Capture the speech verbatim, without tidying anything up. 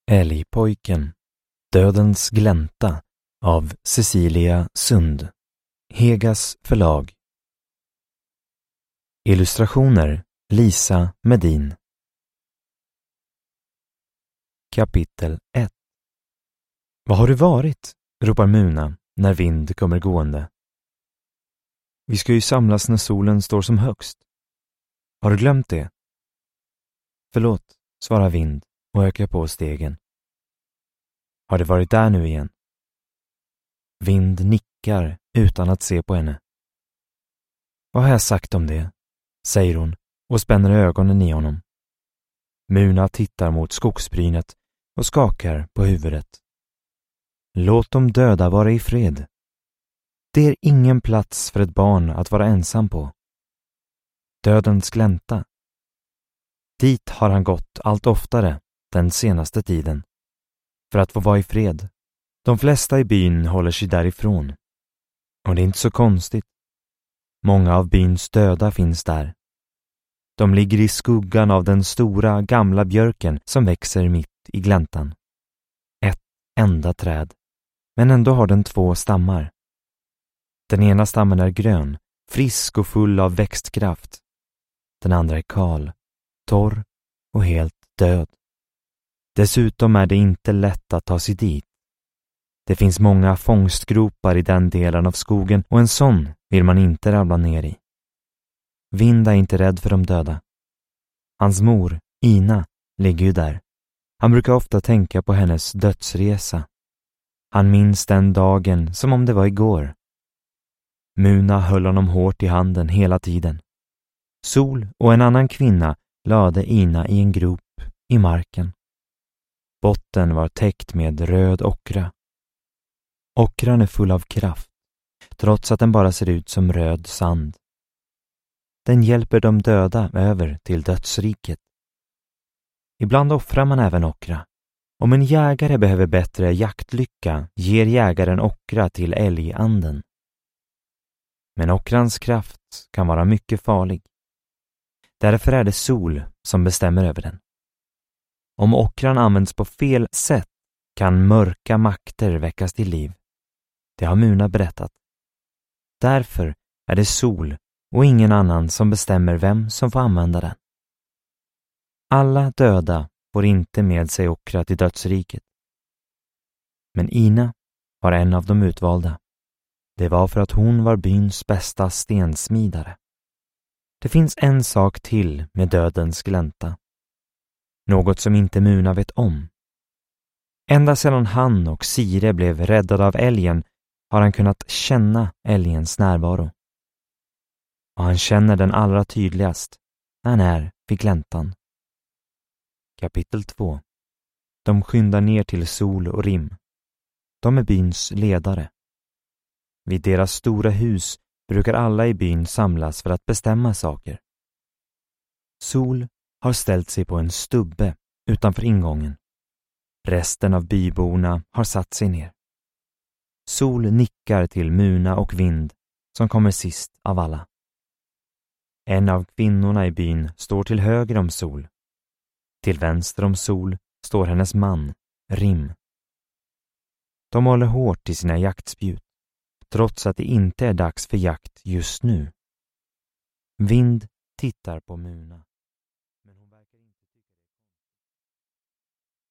Älgpojken, Dödens glänta av Cecilia Sund, Hegas förlag. Illustrationer Lisa Medin. Kapitel ett. Vad har du varit? Ropar Muna när Vind kommer gående. Vi ska ju samlas när solen står som högst. Har du glömt det? Förlåt, svarar Vind och ökar på stegen. Har det varit där nu igen? Vind nickar utan att se på henne. Vad har jag sagt om det? Säger hon och spänner ögonen i honom. Muna tittar mot skogsbrynet och skakar på huvudet. Låt de döda vara i fred. Det är ingen plats för ett barn att vara ensam på. Dödens glänta. Dit har han gått allt oftare den senaste tiden. För att få vara i fred. De flesta i byn håller sig därifrån. Och det är inte så konstigt. Många av byns döda finns där. De ligger i skuggan av den stora gamla björken som växer mitt i gläntan. Ett enda träd. Men ändå har den två stammar. Den ena stammen är grön, frisk och full av växtkraft. Den andra är kal, torr och helt död. Dessutom är det inte lätt att ta sig dit. Det finns många fångstgropar i den delen av skogen och en sån vill man inte ramla ner i. Vind är inte rädd för de döda. Hans mor, Ina, ligger ju där. Han brukar ofta tänka på hennes dödsresa. Han minns den dagen som om det var igår. Muna höll honom hårt i handen hela tiden. Sol och en annan kvinna lade Ina i en grop i marken. Botten var täckt med röd ockra. Ockran är full av kraft, trots att den bara ser ut som röd sand. Den hjälper de döda över till dödsriket. Ibland offrar man även ockra. Om en jägare behöver bättre jaktlycka ger jägaren ockra till älganden. Men ockrans kraft kan vara mycket farlig. Därför är det Sol som bestämmer över den. Om ockran används på fel sätt kan mörka makter väckas till liv. Det har Muna berättat. Därför är det Sol och ingen annan som bestämmer vem som får använda den. Alla döda får inte med sig ockra till dödsriket. Men Ina var en av de utvalda. Det var för att hon var byns bästa stensmidare. Det finns en sak till med dödens glänta. Något som inte Muna vet om. Ända sedan han och Sire blev räddade av älgen har han kunnat känna älgens närvaro. Och han känner den allra tydligast när han är vid gläntan. Kapitel två. De skyndar ner till Sol och Rim. De är byns ledare. Vid deras stora hus brukar alla i byn samlas för att bestämma saker. Sol har ställt sig på en stubbe utanför ingången. Resten av byborna har satt sig ner. Sol nickar till Muna och Vind som kommer sist av alla. En av kvinnorna i byn står till höger om Sol. Till vänster om Sol står hennes man, Rim. De håller hårt i sina jaktspjut, trots att det inte är dags för jakt just nu. Vind tittar på Muna.